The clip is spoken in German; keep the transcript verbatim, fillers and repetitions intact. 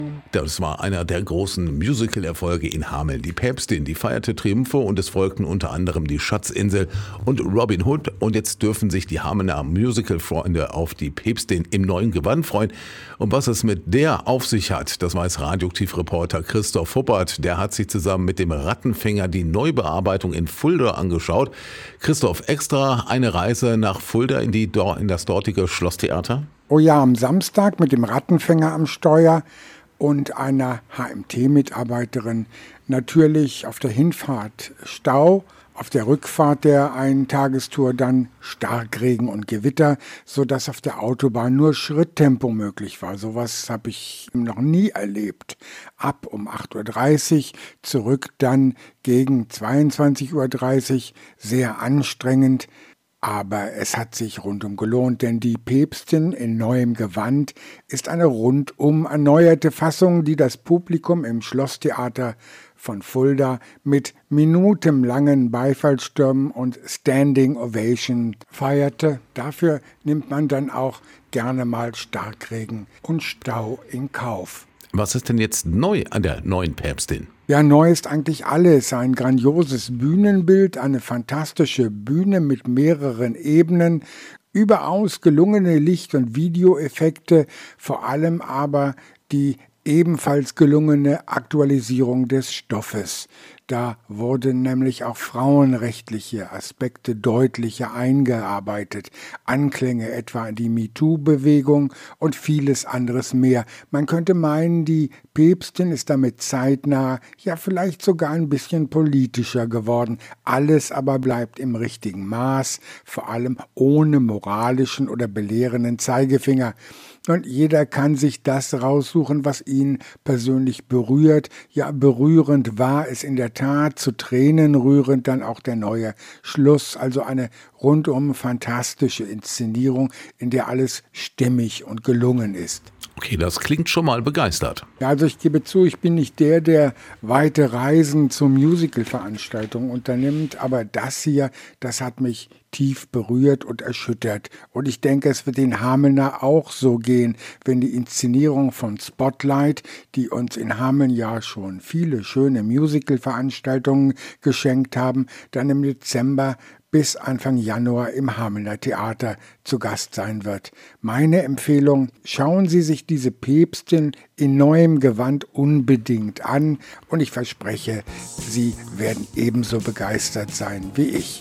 Das war einer der großen Musical-Erfolge in Hameln. Die Päpstin, die feierte Triumphe und es folgten unter anderem die Schatzinsel und Robin Hood. Und jetzt dürfen sich die Hamelner Musical-Freunde auf die Päpstin im neuen Gewand freuen. Und was es mit der auf sich hat, das weiß Radioaktiv-Reporter Christoph Huppert. Der hat sich zusammen mit dem Rattenfänger die Neubearbeitung in Fulda angeschaut. Christoph, extra eine Reise nach Fulda in, die, in das dortige Schlosstheater? Oh ja, am Samstag mit dem Rattenfänger am Steuer und einer H M T-Mitarbeiterin. Natürlich auf der Hinfahrt Stau, auf der Rückfahrt der Eintagestour dann Starkregen und Gewitter, sodass auf der Autobahn nur Schritttempo möglich war. Sowas habe ich noch nie erlebt. Ab um acht Uhr dreißig, zurück dann gegen zweiundzwanzig Uhr dreißig, sehr anstrengend. Aber es hat sich rundum gelohnt, denn die Päpstin in neuem Gewand ist eine rundum erneuerte Fassung, die das Publikum im Schlosstheater von Fulda mit minutenlangen Beifallsstürmen und Standing Ovation feierte. Dafür nimmt man dann auch gerne mal Starkregen und Stau in Kauf. Was ist denn jetzt neu an der neuen Päpstin? Ja, neu ist eigentlich alles. Ein grandioses Bühnenbild, eine fantastische Bühne mit mehreren Ebenen, überaus gelungene Licht- und Videoeffekte, vor allem aber die ebenfalls gelungene Aktualisierung des Stoffes. Da wurden nämlich auch frauenrechtliche Aspekte deutlicher eingearbeitet, Anklänge etwa an die MeToo-Bewegung und vieles anderes mehr. Man könnte meinen, die Päpstin ist damit zeitnah, ja vielleicht sogar ein bisschen politischer geworden. Alles aber bleibt im richtigen Maß, vor allem ohne moralischen oder belehrenden Zeigefinger. Und jeder kann sich das raussuchen, was ihn persönlich berührt. Ja, berührend war es in der Tat, zu Tränen rührend dann auch der neue Schluss. Also eine rundum fantastische Inszenierung, in der alles stimmig und gelungen ist. Okay, das klingt schon mal begeistert. Ja, also ich gebe zu, ich bin nicht der, der weite Reisen zu Musical-Veranstaltungen unternimmt, aber das hier, das hat mich tief berührt und erschüttert. Und ich denke, es wird den Hamelner auch so gehen, wenn die Inszenierung von Spotlight, die uns in Hameln ja schon viele schöne Musical-Veranstaltungen geschenkt haben, dann im Dezember bis Anfang Januar im Hamelner Theater zu Gast sein wird. Meine Empfehlung, schauen Sie sich diese Päpstin in neuem Gewand unbedingt an und ich verspreche, Sie werden ebenso begeistert sein wie ich.